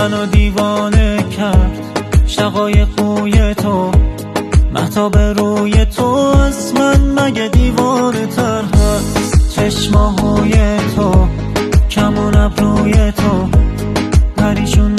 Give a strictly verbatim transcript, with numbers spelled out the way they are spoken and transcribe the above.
منو دیوانه کرد شقای خوی تو، مهتاب روی تو از من مگه دیوانه تر هست؟ چشماهای تو، کمون ابروی تو، پریشون